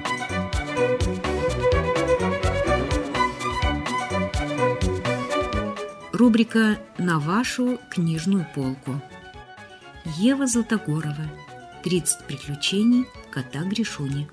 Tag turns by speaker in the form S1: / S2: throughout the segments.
S1: Рубрика «На вашу книжную полку». Ева Златогорова. 30 приключений кота Гришуни.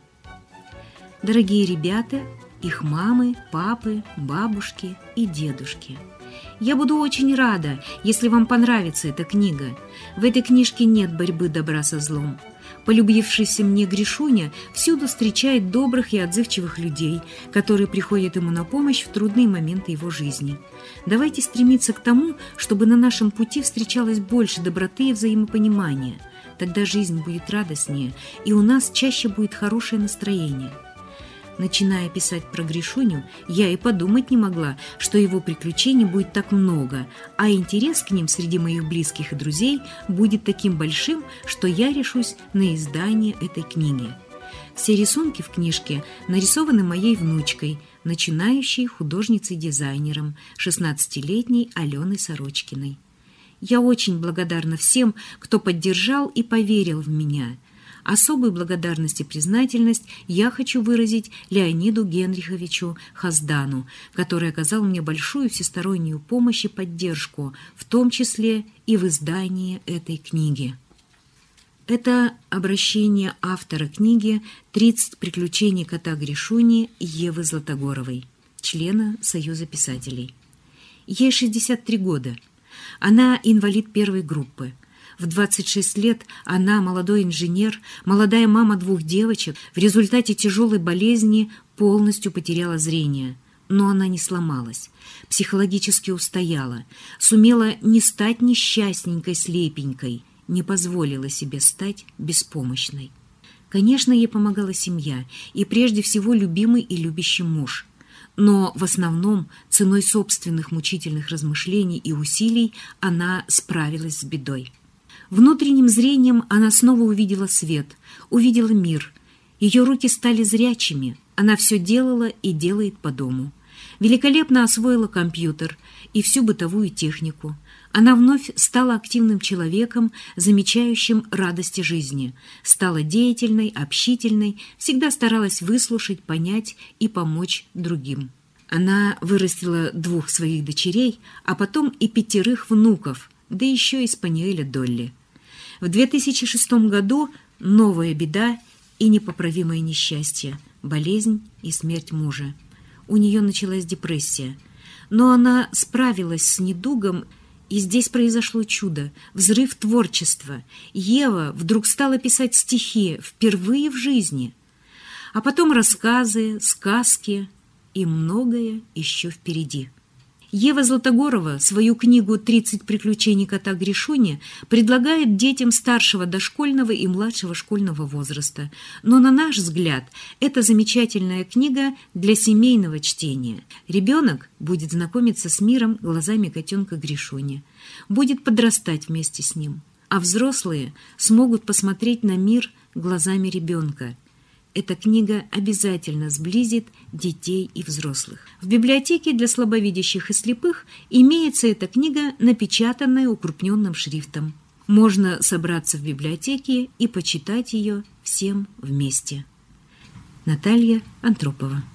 S1: Дорогие ребята, их мамы, папы, бабушки и дедушки, я буду очень рада, если вам понравится эта книга. В этой книжке нет борьбы добра со злом. Полюбившийся мне Гришуня всюду встречает добрых и отзывчивых людей, которые приходят ему на помощь в трудные моменты его жизни. Давайте стремиться к тому, чтобы на нашем пути встречалось больше доброты и взаимопонимания. Тогда жизнь будет радостнее, и у нас чаще будет хорошее настроение. Начиная писать про Гришуню, я и подумать не могла, что его приключений будет так много, а интерес к ним среди моих близких и друзей будет таким большим, что я решусь на издание этой книги. Все рисунки в книжке нарисованы моей внучкой, начинающей художницей-дизайнером, 16-летней Аленой Сорочкиной. Я очень благодарна всем, кто поддержал и поверил в меня. Особую благодарность и признательность я хочу выразить Леониду Генриховичу Хаздану, который оказал мне большую всестороннюю помощь и поддержку, в том числе и в издании этой книги. Это обращение автора книги «30 приключений кота Гришуни» Евы Златогоровой, члена Союза писателей. Ей 63 года. Она инвалид первой группы. В 26 лет она, молодой инженер, молодая мама 2 девочек, в результате тяжелой болезни полностью потеряла зрение. Но она не сломалась, психологически устояла, сумела не стать несчастненькой слепенькой, не позволила себе стать беспомощной. Конечно, ей помогала семья и прежде всего любимый и любящий муж. Но в основном ценой собственных мучительных размышлений и усилий она справилась с бедой. Внутренним зрением она снова увидела свет, увидела мир. Ее руки стали зрячими, она все делала и делает по дому. Великолепно освоила компьютер и всю бытовую технику. Она вновь стала активным человеком, замечающим радости жизни, стала деятельной, общительной, всегда старалась выслушать, понять и помочь другим. Она вырастила 2 своих дочерей, а потом и 5 внуков, да еще и спаниеля Долли. В 2006 году новая беда и непоправимое несчастье, болезнь и смерть мужа. У нее началась депрессия, но она справилась с недугом, и здесь произошло чудо, взрыв творчества. Ева вдруг стала писать стихи впервые в жизни, а потом рассказы, сказки и многое еще впереди. Ева Златогорова свою книгу «30 приключений кота Гришуни» предлагает детям старшего дошкольного и младшего школьного возраста. Но, на наш взгляд, это замечательная книга для семейного чтения. Ребенок будет знакомиться с миром глазами котенка Гришуни, будет подрастать вместе с ним, а взрослые смогут посмотреть на мир глазами ребенка. Эта книга обязательно сблизит детей и взрослых. В библиотеке для слабовидящих и слепых имеется эта книга, напечатанная укрупненным шрифтом. Можно собраться в библиотеке и почитать ее всем вместе. Наталья Антропова.